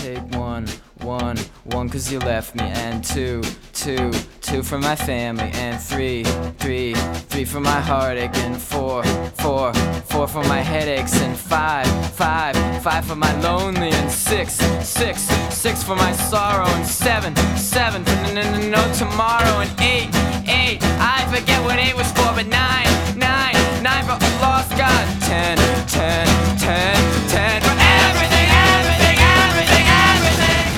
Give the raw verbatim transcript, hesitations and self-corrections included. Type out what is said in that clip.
take one, one, one cause you left me, and two, two, two for my family, and three, three, three for my heartache, and four, four, four for my headaches, and five, five, five for my lonely, and six, six, six for my sorrow, and seven, seven for n- n- n- no tomorrow, and eight, eight, I forget what eight was for, but now